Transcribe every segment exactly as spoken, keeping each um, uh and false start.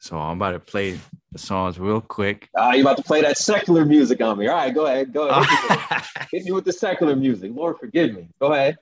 So I'm about to play the songs real quick. Ah, you about to play that secular music on me. All right, go ahead. Go ahead. Hit me with it. Hit me with the secular music. Lord, forgive me. Go ahead.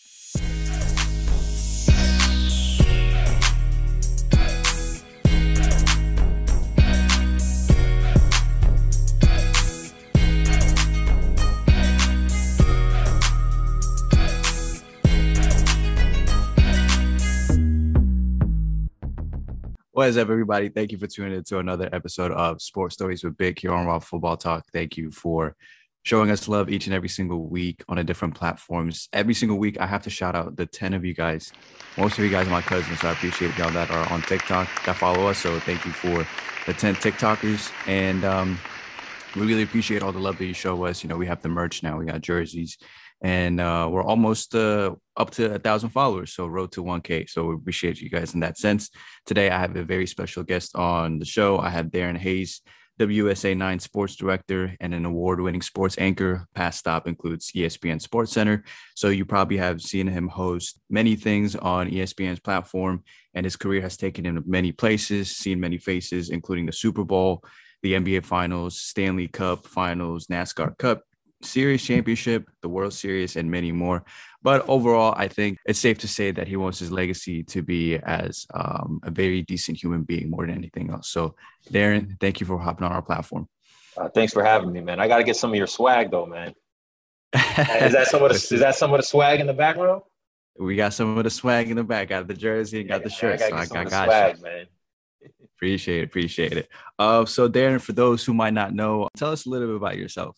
What is up, everybody? Thank you for tuning in to another episode of Sports Stories with Big here on Raw Football Talk. Thank you for showing us love each and every single week on a different platforms. Every single week, I have to shout out the ten of you guys. Most of you guys are my cousins, so I appreciate y'all that are on TikTok that follow us. So thank you for the ten TikTokers. And um, we really appreciate all the love that you show us. You know, we have the merch now. We got jerseys. And uh, we're almost uh, up to a thousand followers. So road to one K. So we appreciate you guys in that sense. Today, I have a very special guest on the show. I have Darren Hayes, W S A nine sports director and an award-winning sports anchor. Past stop includes E S P N Sports Center. So you probably have seen him host many things on E S P N's platform. And his career has taken him to many places, seen many faces, including the Super Bowl, the N B A Finals, Stanley Cup Finals, NASCAR Cup Series Championship, the World Series, and many more. But overall, I think it's safe to say that he wants his legacy to be as um, a very decent human being more than anything else. So, Darren, thank you for hopping on our platform. Uh, thanks for having me, man. I got to get some of your swag, though, man. Is that some of the is that some of the swag in the background? We got some of the swag in the back. Got the jersey and got yeah, the shirt. I got so I, I got swag, you. man. Appreciate it. Appreciate it. Uh, so, Darren, for those who might not know, tell us a little bit about yourself.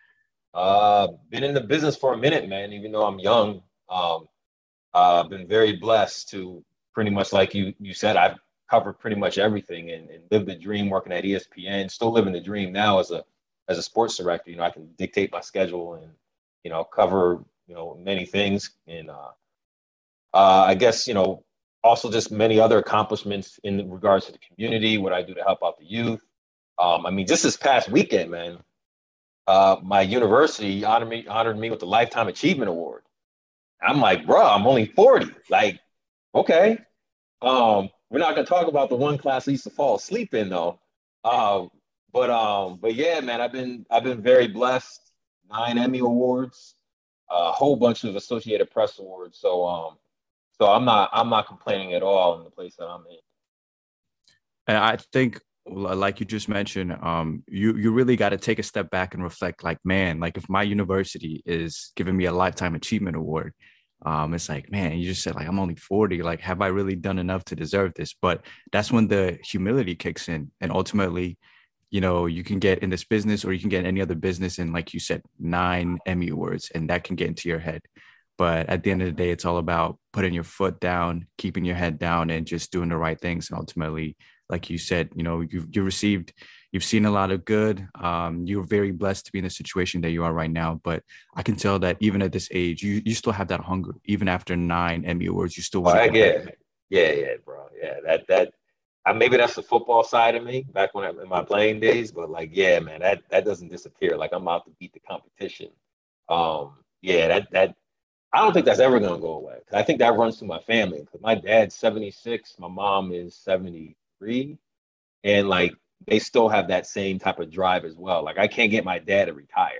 Uh, been in the business for a minute, man. Even though I'm young, um, uh, I've been very blessed to pretty much, like you you said, I've covered pretty much everything and, and lived the dream working at E S P N. Still living the dream now as a as a sports director. You know, I can dictate my schedule and you know cover you know many things. And uh, uh, I guess you know also just many other accomplishments in regards to the community. What I do to help out the youth. Um, I mean, just this past weekend, man. Uh, my university honored me honored me with the Lifetime Achievement Award. I'm like, bro, I'm only forty. Like, okay. Um, we're not gonna talk about the one class I used to fall asleep in though. Uh, but um, but yeah, man, I've been I've been very blessed. Nine Emmy Awards, a whole bunch of Associated Press awards. So um, so I'm not I'm not complaining at all in the place that I'm in. And I think, like you just mentioned, um, you you really got to take a step back and reflect. Like, man, like if my university is giving me a Lifetime Achievement Award, um, it's like, man, you just said like I'm only forty. Like, have I really done enough to deserve this? But that's when the humility kicks in, and ultimately, you know, you can get in this business or you can get any other business, and like you said, nine Emmy Awards, and that can get into your head. But at the end of the day, it's all about putting your foot down, keeping your head down, and just doing the right things, and ultimately, like you said, you know, you've you received, you've seen a lot of good. Um, you're very blessed to be in the situation that you are right now. But I can tell that even at this age, you you still have that hunger. Even after nine Emmy Awards, you still want to. Yeah, yeah, yeah, bro. Yeah, that that I, maybe that's the football side of me back when I, in my playing days. But like, yeah, man, that that doesn't disappear. Like I'm out to beat the competition. Um, yeah, that that. I don't think that's ever gonna go away. I think that runs through my family. Because my dad's seventy-six, my mom is seventy-three, and like they still have that same type of drive as well. Like I can't get my dad to retire,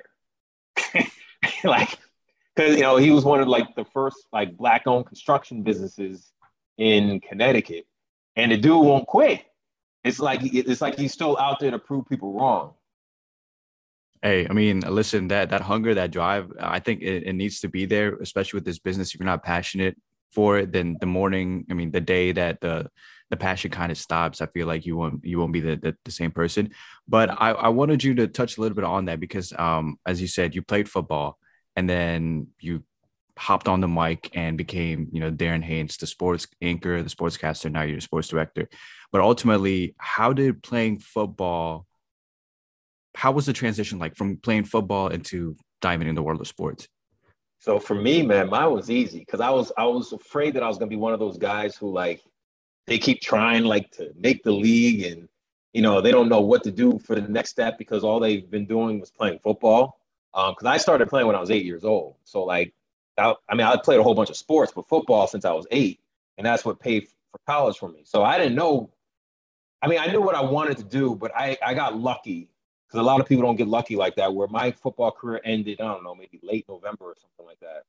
like because you know he was one of like the first like black-owned construction businesses in Connecticut, and the dude won't quit. It's like it's like he's still out there to prove people wrong. Hey, I mean, listen, that that hunger, that drive, I think it, it needs to be there, especially with this business. If you're not passionate for it, then the morning, I mean, the day that the the passion kind of stops, I feel like you won't you won't be the the, the same person. But I, I wanted you to touch a little bit on that because, um, as you said, you played football and then you hopped on the mic and became, you know, Darren Hayes, the sports anchor, the sportscaster. Now you're the sports director. But ultimately, how did playing football? How was the transition like from playing football into diving in the world of sports? So for me, man, mine was easy because I was I was afraid that I was gonna be one of those guys who like they keep trying like to make the league and you know they don't know what to do for the next step because all they've been doing was playing football. Um, because I started playing when I was eight years old. So like I, I mean I played a whole bunch of sports, but football since I was eight, and that's what paid for college for me. So I didn't know I mean, I knew what I wanted to do, but I, I got lucky because a lot of people don't get lucky like that, where my football career ended, I don't know, maybe late November or something like that.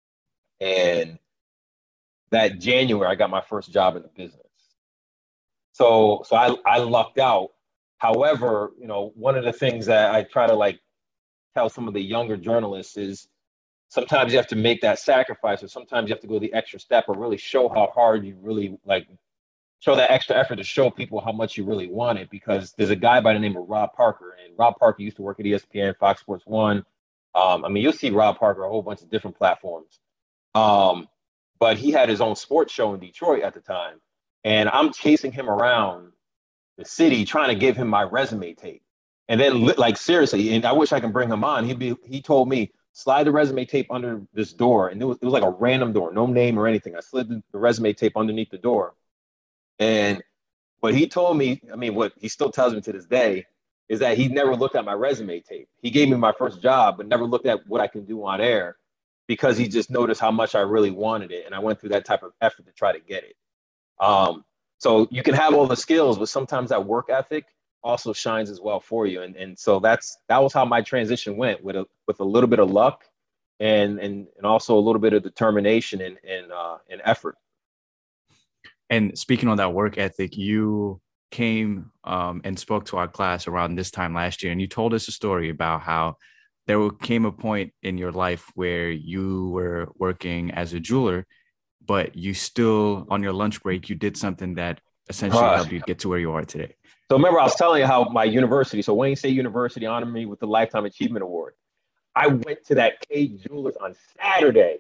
And that January, I got my first job in the business. So, so I, I lucked out. However, you know, one of the things that I try to like tell some of the younger journalists is sometimes you have to make that sacrifice, or sometimes you have to go the extra step, or really show how hard you really like show that extra effort to show people how much you really want it. Because there's a guy by the name of Rob Parker, and Rob Parker used to work at E S P N, Fox Sports One. Um, I mean, you'll see Rob Parker a whole bunch of different platforms. Um, but he had his own sports show in Detroit at the time, and I'm chasing him around the city trying to give him my resume tape. And then, like, seriously, and I wish I can bring him on. He'd be, he told me, slide the resume tape under this door. And it was, it was like a random door, no name or anything. I slid the, the resume tape underneath the door. And what he told me, I mean, what he still tells me to this day, is that he never looked at my resume tape. He gave me my first job, but never looked at what I can do on air, because he just noticed how much I really wanted it. And I went through that type of effort to try to get it. Um, so you can have all the skills, but sometimes that work ethic also shines as well for you. And, and so that's, that was how my transition went, with a, with a little bit of luck and, and, and also a little bit of determination and, and, uh, and effort. And speaking on that work ethic, you came um, and spoke to our class around this time last year, and you told us a story about how there came a point in your life where you were working as a jeweler, but you still, on your lunch break, you did something that essentially Uh, helped you get to where you are today. So remember, I was telling you how my university, so Wayne State University, honored me with the Lifetime Achievement Award. I went to that K Jewelers on Saturday.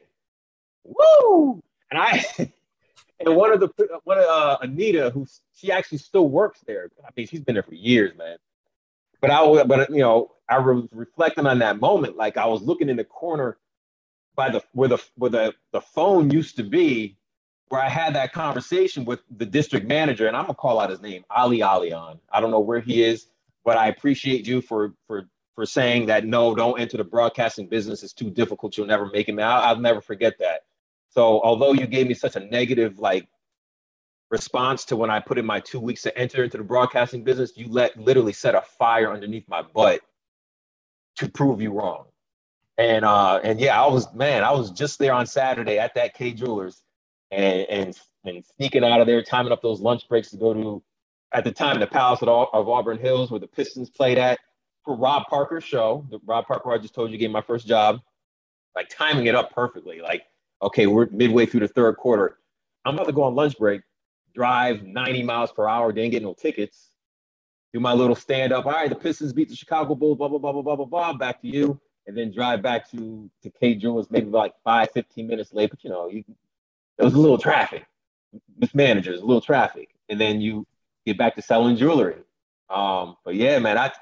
Woo! And I and one of the one of uh, Anita, who she actually still works there. I mean, she's been there for years, man. But I, but you know, I was reflecting on that moment. Like, I was looking in the corner by the where the where the the phone used to be, where I had that conversation with the district manager, and I'm gonna call out his name, Ali Alion. I don't know where he is, but I appreciate you for for for saying that. No, don't enter the broadcasting business. It's too difficult. You'll never make it. Man, I'll, I'll never forget that. So although you gave me such a negative like response to when I put in my two weeks to enter into the broadcasting business, you let literally set a fire underneath my butt to prove you wrong. And uh and yeah, I was man, I was just there on Saturday at that K Jewelers, and and and sneaking out of there, timing up those lunch breaks to go to, at the time, the Palace of, of Auburn Hills, where the Pistons played at, for Rob Parker's show. The Rob Parker I just told you gave my first job, like timing it up perfectly. Like, okay, we're midway through the third quarter. I'm about to go on lunch break, drive ninety miles per hour, didn't get no tickets, do my little stand up. All right, the Pistons beat the Chicago Bulls, blah, blah, blah, blah, blah, blah, blah, back to you. And then drive back to, to K Jewelers maybe like five, fifteen minutes late. But, you know, you, there was a little traffic. Mismanagers, a little traffic. And then you get back to selling jewelry. Um, but yeah, man, I,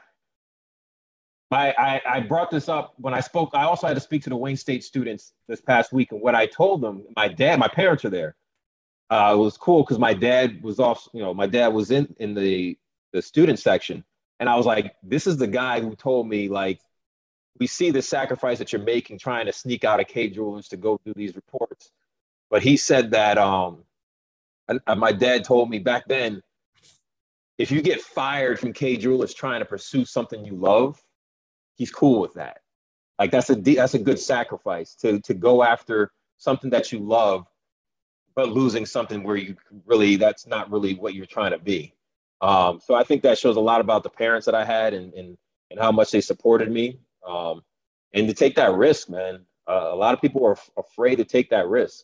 I, I, I brought this up when I spoke. I also had to speak to the Wayne State students this past week. And what I told them, my dad, my parents are there. Uh, it was cool because my dad was off, you know, my dad was in, in the, the student section. And I was like, this is the guy who told me, like, we see the sacrifice that you're making trying to sneak out of K Jewelers to go do these reports. But he said that um, my dad told me back then, if you get fired from K Jewelers trying to pursue something you love, he's cool with that. Like, that's a that's a good sacrifice to to go after something that you love, but losing something where you really, that's not really what you're trying to be. Um, so I think that shows a lot about the parents that I had, and and, and how much they supported me. Um, and to take that risk, man. Uh, a lot of people are f- afraid to take that risk.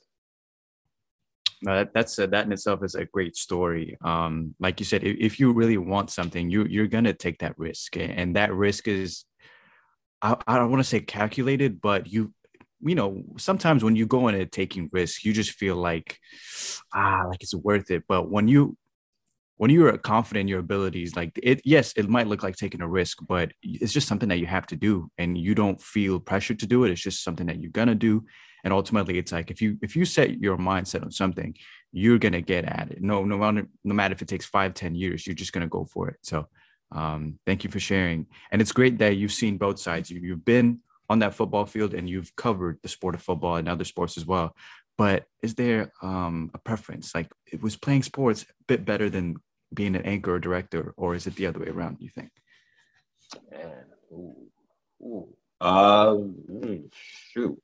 No, that, that's a, that in itself is a great story. Um, like you said, if, if you really want something, you you're gonna take that risk, and that risk is, I, I don't want to say calculated, but you you know, sometimes when you go into taking risks, you just feel like ah, like it's worth it. But when you when you're confident in your abilities, like it, yes, it might look like taking a risk, but it's just something that you have to do, and you don't feel pressured to do it. It's just something that you're gonna do. And ultimately, it's like if you if you set your mindset on something, you're gonna get at it. No, no matter no matter if it takes five, ten years, you're just gonna go for it. So, um, thank you for sharing. And it's great that you've seen both sides. You, you've been on that football field, and you've covered the sport of football and other sports as well. But is there um, a preference? Like, it was playing sports a bit better than being an anchor or director, or is it the other way around, you think? Man, ooh, ooh. Um, mm, shoot,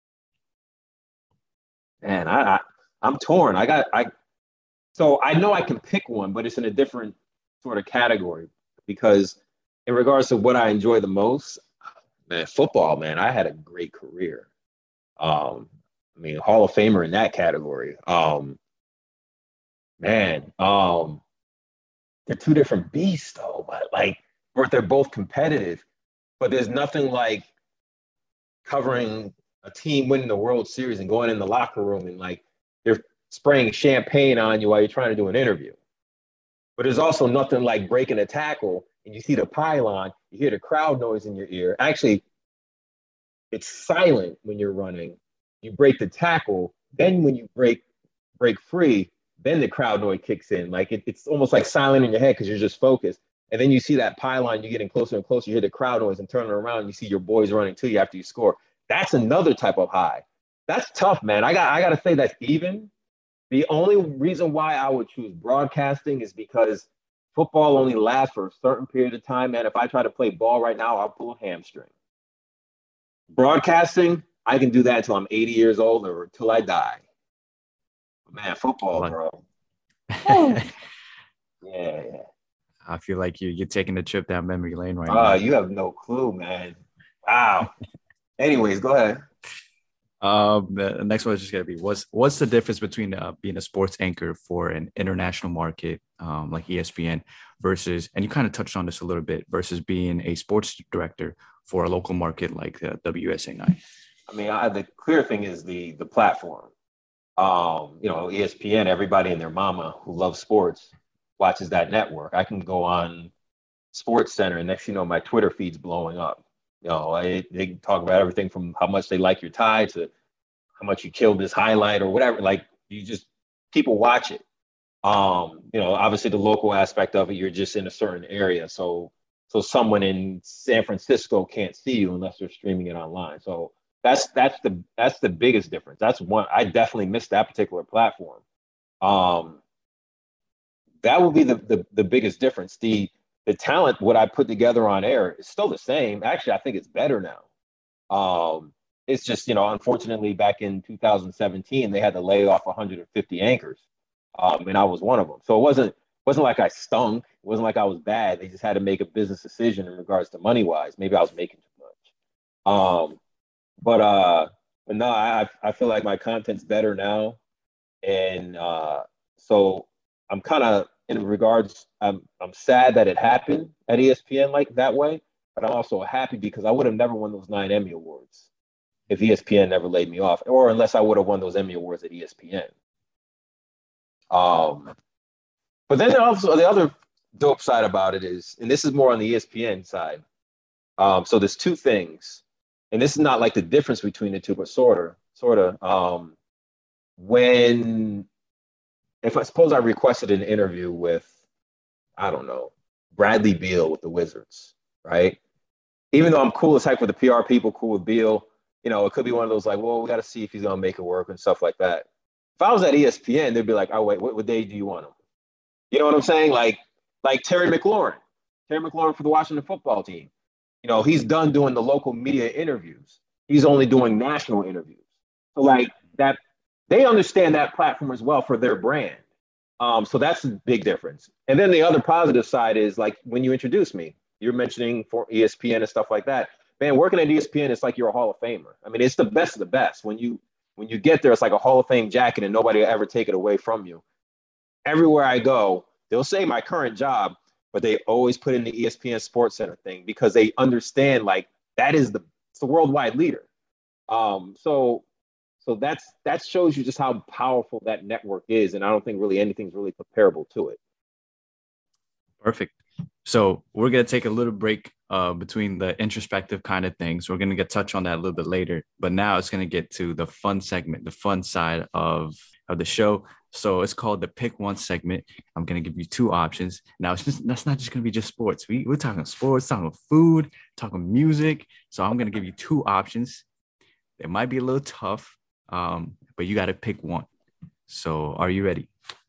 man, I, I I'm torn. I got I so I know I can pick one, but it's in a different sort of category because in regards to what I enjoy the most, man, football, man, I had a great career. Um, I mean, Hall of Famer in that category. Um, man, um, they're two different beasts though, but like, or they're both competitive, but there's nothing like covering a team winning the World Series and going in the locker room and like they're spraying champagne on you while you're trying to do an interview. But there's also nothing like breaking a tackle and you see the pylon, you hear the crowd noise in your ear. Actually, it's silent when you're running. You break the tackle, then when you break break free, then the crowd noise kicks in. Like it, it's almost like silent in your head because you're just focused. And then you see that pylon, you're getting closer and closer. You hear the crowd noise and turning around, and you see your boys running to you after you score. That's another type of high. That's tough, man. I got I got to say that's even. The only reason why I would choose broadcasting is because football only lasts for a certain period of time, man. If I try to play ball right now, I'll pull a hamstring. Broadcasting, I can do that until I'm eighty years old or until I die. Man, football, Like, bro. yeah, yeah. I feel like you you're taking a trip down memory lane right Uh, now. you have no clue, man. Wow. Anyways, go ahead. Um, the next one is just gonna be what's what's the difference between uh, being a sports anchor for an international market, um, like E S P N, versus, and you kind of touched on this a little bit, versus being a sports director for a local market like uh, W S A nine. I mean, I, the clear thing is the the platform. Um, you know, E S P N. Everybody and their mama who loves sports watches that network. I can go on Sports Center, and next you know, my Twitter feed's blowing up. You know, I, they talk about everything from how much they like your tie to how much you killed this highlight or whatever. Like you just people watch it. Um, you know, obviously the local aspect of it, you're just in a certain area, so so someone in San Francisco can't see you unless they're streaming it online. So that's that's the that's the biggest difference. That's one I definitely missed that particular platform. Um, that would be the, the the biggest difference. The the talent, what I put together on air, is still the same. Actually, I think it's better now. Um, it's just, you know, unfortunately, back in two thousand seventeen, they had to lay off one hundred fifty anchors, um, and I was one of them. So it wasn't wasn't like I stunk. It wasn't like I was bad. They just had to make a business decision in regards to money wise. Maybe I was making too much. Um, but uh, but no, I I feel like my content's better now, and uh, so I'm kind of in regards. I'm I'm sad that it happened at E S P N like that way, but I'm also happy because I would have never won those nine Emmy awards if E S P N never laid me off, or unless I would have won those Emmy awards at E S P N. Um, but then also the other dope side about it is, and this is more on the E S P N side. Um, so there's two things, and this is not like the difference between the two, but sort of, sort of. Um, when if I suppose I requested an interview with, I don't know, Bradley Beal with the Wizards, right? Even though I'm cool as heck with the P R people, cool with Beal, you know, it could be one of those like, well, we got to see if he's gonna make it work and stuff like that. If I was at E S P N, they'd be like, oh wait, what, what day do you want him? You know what I'm saying? Like, like Terry McLaurin, Terry McLaurin for the Washington football team. You know, he's done doing the local media interviews. He's only doing national interviews. So like that, they understand that platform as well for their brand. Um, so that's a big difference. And then the other positive side is like when you introduce me, you're mentioning for E S P N and stuff like that. Man, working at E S P N, it's like you're a Hall of Famer. I mean, it's the best of the best. When you when you get there, it's like a Hall of Fame jacket, and nobody will ever take it away from you. Everywhere I go, they'll say my current job, but they always put in the E S P N Sports Center thing because they understand like that is the it's the worldwide leader. Um, so so that's that shows you just how powerful that network is, and I don't think really anything's really comparable to it. Perfect. So we're gonna take a little break uh, between the introspective kind of things. We're gonna get touch on that a little bit later, but now it's gonna get to the fun segment, the fun side of of the show. So it's called the Pick One segment. I'm gonna give you two options. Now it's just that's not just gonna be just sports. We we're talking sports, talking food, talking music. So I'm gonna give you two options. It might be a little tough, um, but you got to pick one. So are you ready?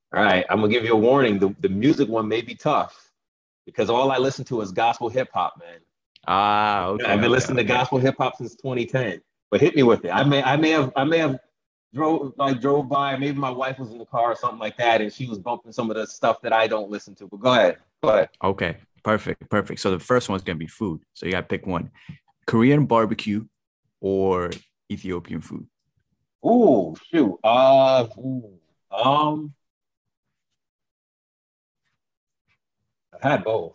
All right, I'm gonna give you a warning. The the music one may be tough because all I listen to is gospel hip hop, man. Ah, okay, I've been okay, listening to okay. gospel hip hop since twenty ten. But hit me with it. I may I may have I may have drove like drove by. Maybe my wife was in the car or something like that, and she was bumping some of the stuff that I don't listen to. But go ahead, go ahead. Okay, perfect, perfect. So the first one's gonna be food. So you gotta pick one: Korean barbecue or Ethiopian food. Ooh, shoot. Uh, ooh. um, I've had both.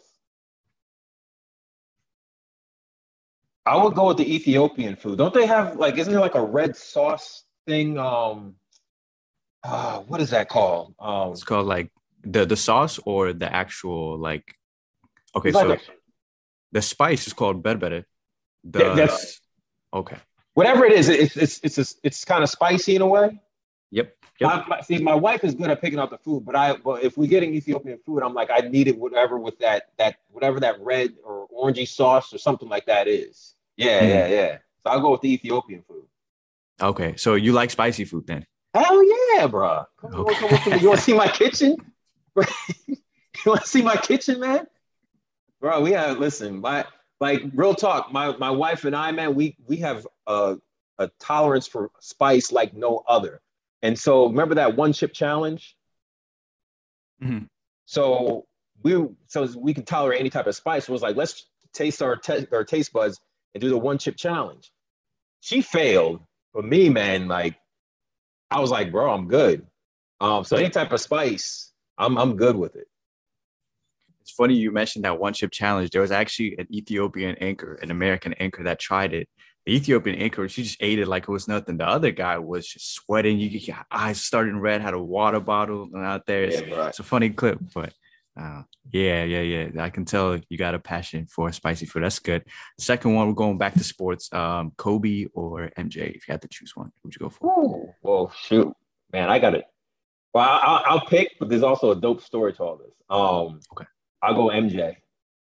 I would go with the Ethiopian food. Don't they have like? Isn't there like a red sauce thing? Um, uh, what is that called? Um, It's called like the the sauce or the actual like. Okay, it's like a so the spice is called berbere. that- The that's s- okay. whatever it is. It's it's it's it's, it's kind of spicy in a way. Yep, yep. My, my, see, my wife is good at picking out the food, but I, but if we're getting Ethiopian food, I'm like, I needed whatever with that, that whatever that red or orangey sauce or something like that is. Yeah, yeah, Mhm. yeah. So I'll go with the Ethiopian food. Okay, so you like spicy food then? Hell yeah, bro. Come, you want to come up to me? Okay. You want to see my kitchen? You want to see my kitchen, man? Bro, we have listen, my like real talk. My my wife and I, man, we we have a a tolerance for spice like no other. And so remember that one chip challenge? Mhm. So we so we can tolerate any type of spice. So it was like, let's taste our te- our taste buds and do the one chip challenge. She failed. But me, man, like I was like, bro, I'm good. Um, so any type of spice, I'm I'm good with it. It's funny you mentioned that one chip challenge. There was actually an Ethiopian anchor, an American anchor that tried it. The Ethiopian anchor, she just ate it like it was nothing. The other guy was just sweating. You get your eyes starting red, had a water bottle out there. It's, Yeah, bro. it's a funny clip, but uh, yeah, yeah, yeah. I can tell you got a passion for spicy food. That's good. Second one, we're going back to sports. Um, Kobe or M J? If you had to choose one, who'd you go for? Ooh. Well, shoot, man, I got it. Well, I'll, I'll pick, but there's also a dope story to all this. Um, Okay. I'll go M J.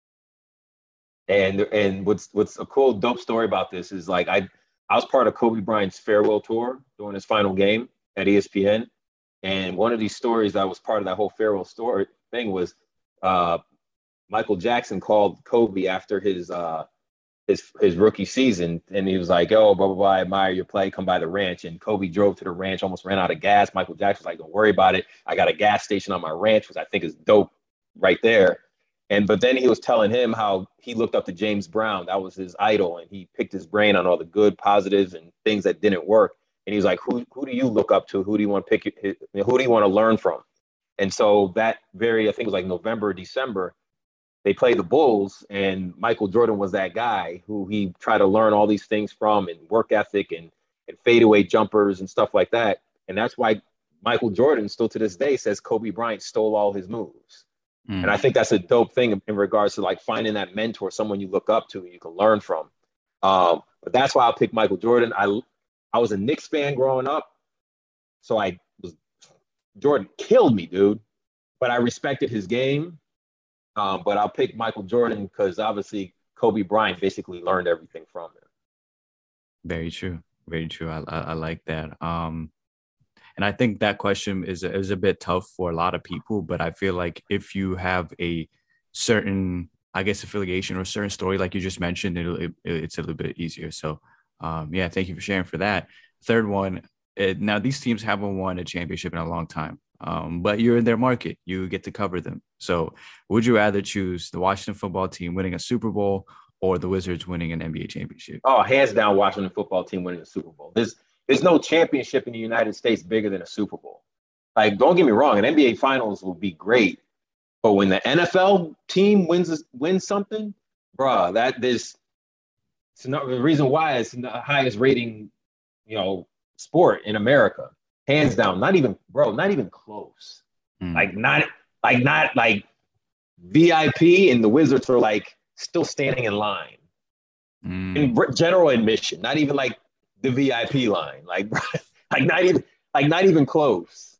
And and what's what's a cool dope story about this is like I I was part of Kobe Bryant's farewell tour during his final game at E S P N, and one of these stories that was part of that whole farewell story thing was uh, Michael Jackson called Kobe after his uh, his his rookie season, and he was like, "Oh, blah blah blah, I admire your play. Come by the ranch." And Kobe drove to the ranch, almost ran out of gas. Michael Jackson was like, "Don't worry about it. I got a gas station on my ranch," which I think is dope right there. And but then he was telling him how he looked up to James Brown. That was his idol, and he picked his brain on all the good, positives, and things that didn't work. And he was like, "Who who do you look up to? Who do you want to pick? Who do you want to learn from?" And so that very, I think it was like November, December, they played the Bulls, and Michael Jordan was that guy who he tried to learn all these things from, and work ethic and and fadeaway jumpers and stuff like that. And that's why Michael Jordan still to this day says Kobe Bryant stole all his moves. And I Mm. think that's a dope thing in, in regards to like finding that mentor, someone you look up to, and you can learn from. Um, but that's why I'll pick Michael Jordan. I I was a Knicks fan growing up, so I was Jordan killed me, dude. But I respected his game. Um, but I'll pick Michael Jordan because obviously Kobe Bryant basically learned everything from him. Very true. Very true. I, I, I like that. Um, And I think that question is is a bit tough for a lot of people, but I feel like if you have a certain, I guess, affiliation or a certain story, like you just mentioned, it'll, it, it's a little bit easier. So, um, yeah, thank you for sharing for that. Third one, it, now these teams haven't won a championship in a long time, um, but you're in their market. You get to cover them. So, would you rather choose the Washington football team winning a Super Bowl or the Wizards winning an N B A championship? Oh, hands down, Washington football team winning the Super Bowl. There's there's no championship in the United States bigger than a Super Bowl. Like, don't get me wrong, an N B A Finals will be great, but when the N F L team wins wins something, bruh, that there's it's not the reason why it's the highest rating, you know, sport in America, hands down. Not even, bro, not even close. Mm, Like not like not like V I P and the Wizards are like still standing in line in mm. general admission, not even like the V I P line, like like not even like not even close.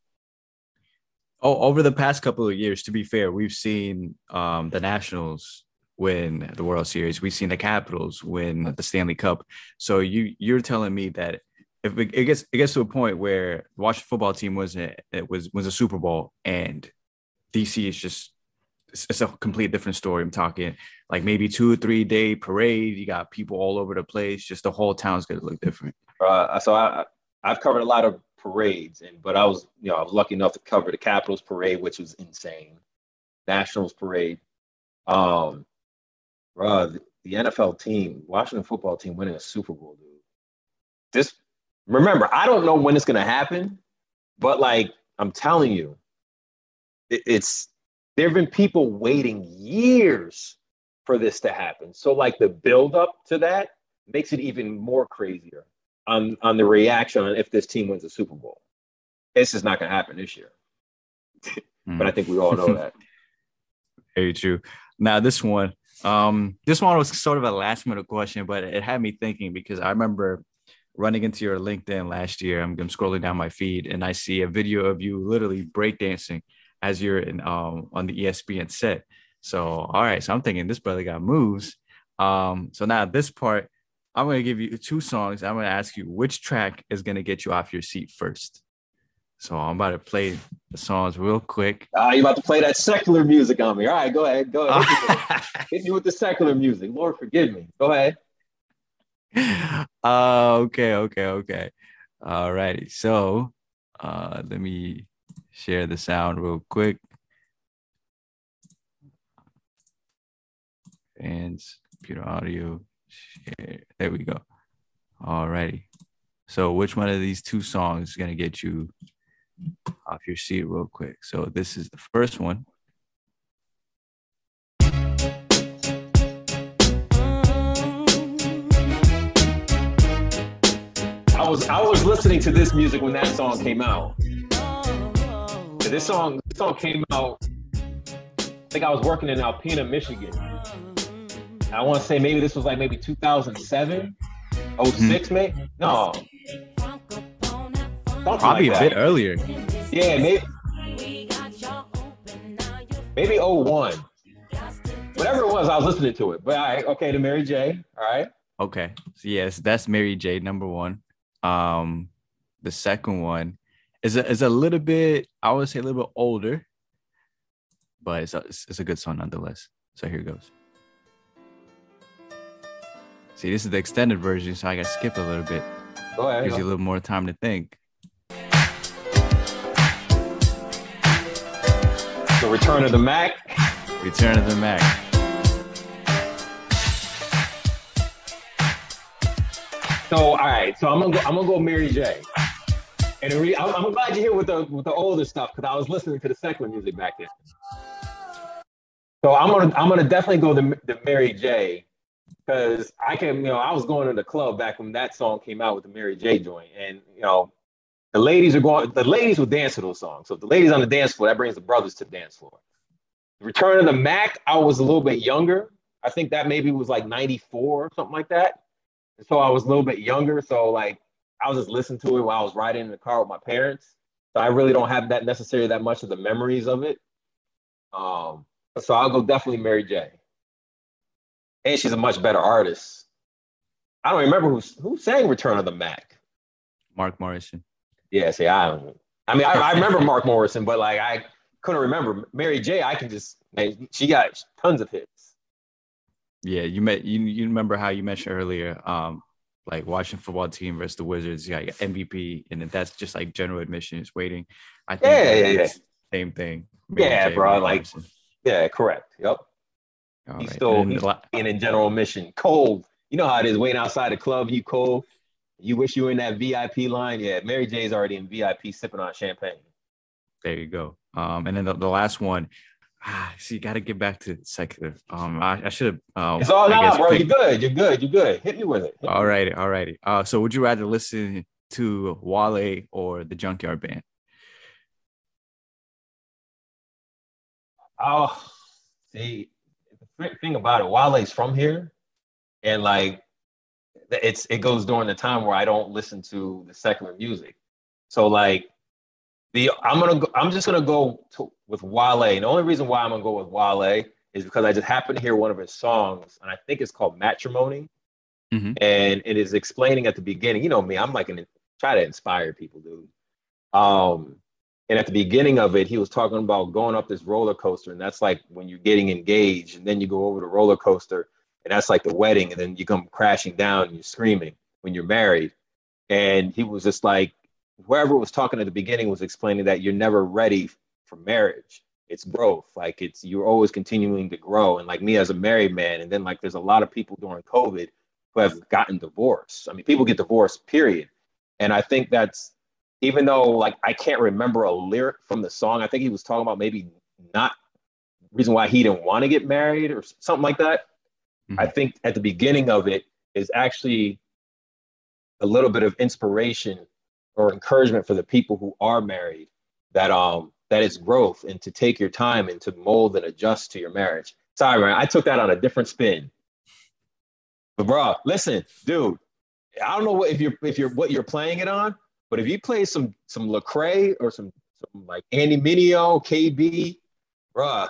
Oh, over the past couple of years, to be fair, we've seen um, the Nationals win the World Series. We've seen the Capitals win the Stanley Cup. So you you're telling me that if it, it gets it gets to a point where the Washington football team was a, it was was a Super Bowl and D C is just it's, it's a complete different story. I'm talking like maybe two or three day parade. You got people all over the place. Just the whole town's gonna look different. Uh, so I I've covered a lot of parades, and but I was you know I was lucky enough to cover the Capitals parade, which was insane. Nationals parade. Um, bro, the, the N F L team, Washington football team, winning a Super Bowl, dude. This remember, I don't know when it's gonna happen, but like I'm telling you, it, it's there have been people waiting years for this to happen. So like the build up to that makes it even more crazier on on the reaction on if this team wins a Super Bowl. It's just not gonna happen this year. But I think we all know that. Very true. Now this one, um, this one was sort of a last minute question, but it had me thinking because I remember running into your LinkedIn last year. I'm, I'm scrolling down my feed and I see a video of you literally breakdancing as you're in um on the E S P N set. So all right, so I'm thinking this brother got moves. Um, so now this part, I'm gonna give you two songs. I'm gonna ask you which track is gonna get you off your seat first. So I'm about to play the songs real quick. Ah, uh, you about to play that secular music on me. All right, go ahead. Go ahead. Hit me, hit me with the secular music. Lord forgive me. Go ahead. Uh, okay, okay, okay. All righty. So uh, let me share the sound real quick. Fans, computer audio, share. There we go. All righty. So which one of these two songs is going to get you off your seat real quick? So this is the first one. I was I was listening to this music when that song came out. This song this song came out. I think I was working in Alpena, Michigan. I want to say maybe this was like maybe two thousand seven, oh six, mm-hmm. maybe no. Probably like a bit earlier. Yeah, maybe maybe oh one. Whatever it was, I was listening to it. But all right, okay, to Mary J. All right. Okay. So yes, that's Mary J, number one. Um, the second one is a, is a little bit, I would say a little bit older, but it's a, it's a good song nonetheless. So here it goes. See, this is the extended version, so I got to skip a little bit. Go ahead. Gives you a little more time to think. The Return of the Mac. Return of the Mac. So all right, so I'm gonna go, I'm gonna go Mary J. And re- I'm, I'm glad you're here with the with the older stuff because I was listening to the secular music back then. So I'm gonna I'm gonna definitely go the the Mary J. Because I can you know I was going to the club back when that song came out with the Mary J joint, and you know the ladies are going the ladies will dance to those songs. So if the ladies on the dance floor, that brings the brothers to the dance floor. The Return of the Mac, I was a little bit younger. I think that maybe was like ninety-four or something like that. So I was a little bit younger. So like I was just listening to it while I was riding in the car with my parents. So I really don't have that necessarily that much of the memories of it. Um, so I'll go definitely Mary J. And she's a much better artist. I don't remember who who sang Return of the Mac. Mark Morrison. Yeah, see, I don't I mean I, I remember Mark Morrison, but like I couldn't remember. Mary J, I can just she got tons of hits. Yeah, you met you you remember how you mentioned earlier, um, like watching football team versus the Wizards, yeah, like M V P, and that's just like general admission is waiting. I think yeah, yeah, yeah. Same thing. Mary yeah, J, bro. Like, Morrison. Yeah, correct. Yep. All he's right. still he's la- being in general admission, cold. You know how it is waiting outside the club. You cold. You wish you were in that V I P line. Yeah, Mary J's already in V I P sipping on champagne. There you go. Um, and then the, the last one. Ah, see, you got to get back to secular. Um, I, I should have. Um, it's all out, bro. Picked... You're good. You're good. You're good. Hit me with it. Hit all righty. All righty. Uh, so would you rather listen to Wale or the Junkyard Band? Oh, see, the thing about it, Wale's from here, and like, it's it goes during the time where I don't listen to the secular music. So like. The I'm gonna go, I'm just gonna go to, with Wale. And the only reason why I'm gonna go with Wale is because I just happened to hear one of his songs, and I think it's called Matrimony. Mm-hmm. And it is explaining at the beginning. You know me, I'm like an try to inspire people, dude. Um, and at the beginning of it, he was talking about going up this roller coaster, and that's like when you're getting engaged, and then you go over the roller coaster, and that's like the wedding, and then you come crashing down and you're screaming when you're married. And he was just like, whoever was talking at the beginning was explaining that you're never ready for marriage. It's growth. Like it's you're always continuing to grow. And like me as a married man, and then like there's a lot of people during COVID who have gotten divorced. I mean, people get divorced, period. And I think that's even though like I can't remember a lyric from the song, I think he was talking about maybe not reason why he didn't want to get married or something like that. Mm-hmm. I think at the beginning of it is actually a little bit of inspiration or encouragement for the people who are married that um that it's growth and to take your time and to mold and adjust to your marriage. Sorry, man, I took that on a different spin. But bro, listen, dude, I don't know what if you're if you're what you're playing it on, but if you play some some Lecrae or some, some like Andy Mineo, K B, bro,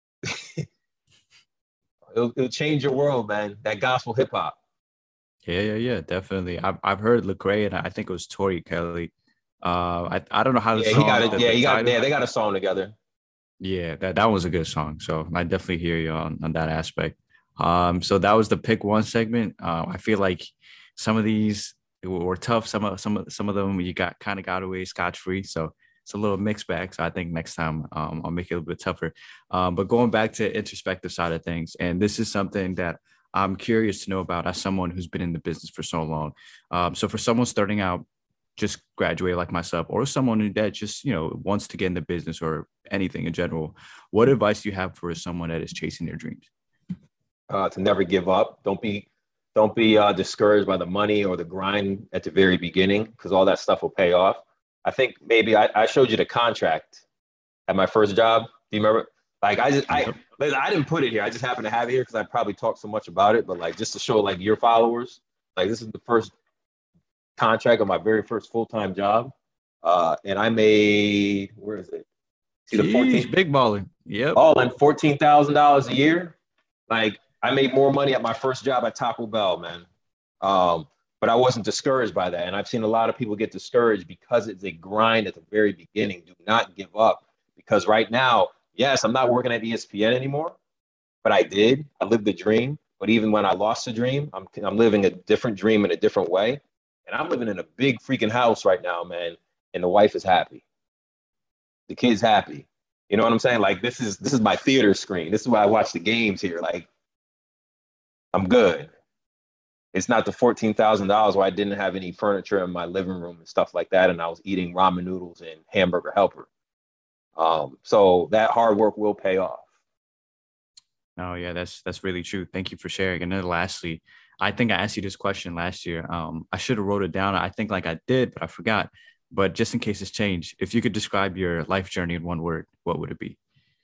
it'll, it'll change your world, man. That gospel hip hop. Yeah, yeah, yeah, definitely. I've I've heard Lecrae, and I think it was Tori Kelly. Uh, I I don't know how the yeah, song. He got it. The, yeah, the he got. title. Yeah, they got a song together. Yeah, that that was a good song. So I definitely hear you on on that aspect. Um, so that was the pick one segment. Uh, I feel like some of these were tough. Some of some of some of them you got kind of got away scotch free. So it's a little mixed bag. So I think next time um, I'll make it a little bit tougher. Um, but going back to introspective side of things, and this is something that I'm curious to know about as someone who's been in the business for so long. Um, so for someone starting out, just graduate like myself, or someone that just, you know, wants to get in the business or anything in general, what advice do you have for someone that is chasing their dreams? Uh, to never give up. Don't be, don't be uh, discouraged by the money or the grind at the very beginning, because all that stuff will pay off. I think maybe I, I showed you the contract at my first job. Do you remember? Like I just, I, I didn't put it here. I just happened to have it here because I probably talked so much about it. But like just to show like your followers, like this is the first contract of my very first full-time job. Uh, and I made, where is it? See the fourteen big balling. Yep. All in fourteen thousand dollars a year. Like I made more money at my first job at Taco Bell, man. Um, but I wasn't discouraged by that. And I've seen a lot of people get discouraged because it's a grind at the very beginning. Do not give up, because right now, yes, I'm not working at E S P N anymore, but I did. I lived the dream. But even when I lost the dream, I'm I'm living a different dream in a different way. And I'm living in a big freaking house right now, man. And the wife is happy. The kid's happy. You know what I'm saying? Like this is this is my theater screen. This is why I watch the games here. Like I'm good. It's not the fourteen thousand dollars where I didn't have any furniture in my living room and stuff like that. And I was eating ramen noodles and hamburger helper. Um, so that hard work will pay off. Oh yeah, that's that's really true. Thank you for sharing. And then lastly, I think I asked you this question last year. Um, I should have wrote it down. I think like I did, but I forgot. But just in case it's changed, if you could describe your life journey in one word, what would it be?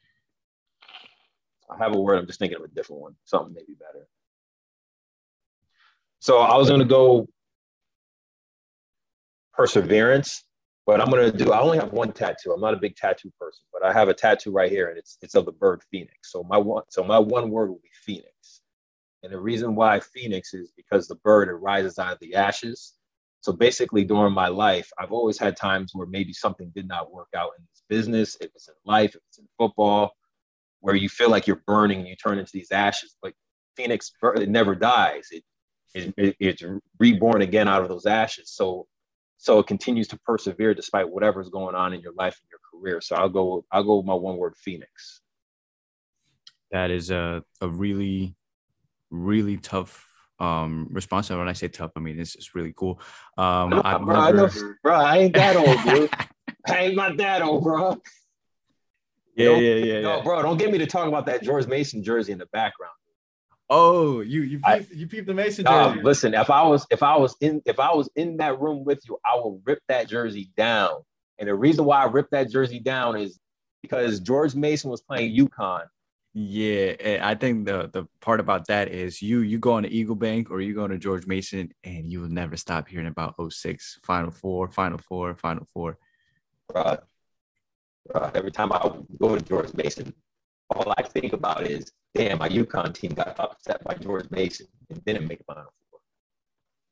I have a word. I'm just thinking of a different one. Something maybe better. So I was going to go perseverance, but I'm going to do, I only have one tattoo. I'm not a big tattoo person, but I have a tattoo right here, and it's it's of the bird Phoenix. So my one, so my one word will be Phoenix. And the reason why Phoenix is because the bird, it rises out of the ashes. So basically during my life, I've always had times where maybe something did not work out in this business, if it's in life, if it's in football, where you feel like you're burning and you turn into these ashes. But Phoenix, it never dies. It, it, it it's reborn again out of those ashes. So so it continues to persevere despite whatever's going on in your life and your career. So I'll go I'll go with my one word, Phoenix. That is a a really really tough um response. And when I say tough, I mean it's it's really cool. Um, I I've bro, never... I know, bro, I ain't that old, dude. I ain't not that old, bro. Yeah, don't, yeah, yeah, no, yeah. bro, don't get me to talk about that George Mason jersey in the background. Oh, you you peeped, I, you peeped the Mason jersey. Uh, listen, if I was if I was in if I was in that room with you, I will rip that jersey down. And the reason why I ripped that jersey down is because George Mason was playing UConn. Yeah, and I think the the part about that is you you go on to Eagle Bank or you go to George Mason, and you will never stop hearing about oh six Final Four, Final Four, Final Four. Bro, bro, every time I go to George Mason, all I think about is, damn, my UConn team got upset by George Mason and didn't make a Final Four.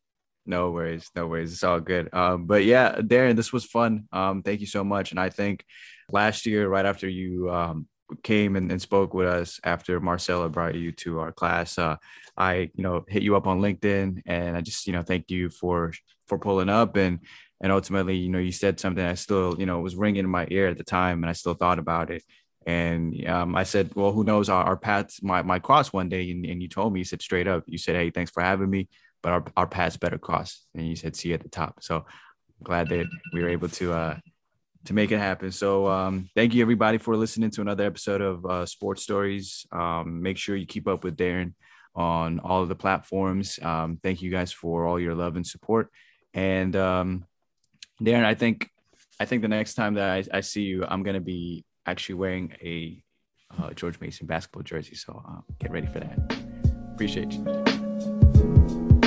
No worries, no worries. It's all good. Um, but yeah, Darren, this was fun. Um, thank you so much. And I think last year, right after you um, came and, and spoke with us, after Marcella brought you to our class, uh, I, you know, hit you up on LinkedIn, and I just, you know, thank you for for pulling up, and and ultimately, you know, you said something I still, you know, was ringing in my ear at the time, and I still thought about it. And um, I said, well, who knows, our, our paths might, might cross one day. And, and you told me, you said straight up, you said, hey, thanks for having me, but our, our paths better cross. And you said, see you at the top. So I'm glad that we were able to, uh, to make it happen. So um, thank you everybody for listening to another episode of uh, Sports Stories. Um, make sure you keep up with Darren on all of the platforms. Um, thank you guys for all your love and support. And um, Darren, I think, I think the next time that I, I see you, I'm going to be actually wearing a uh, George Mason basketball jersey. So uh, get ready for that. Appreciate you.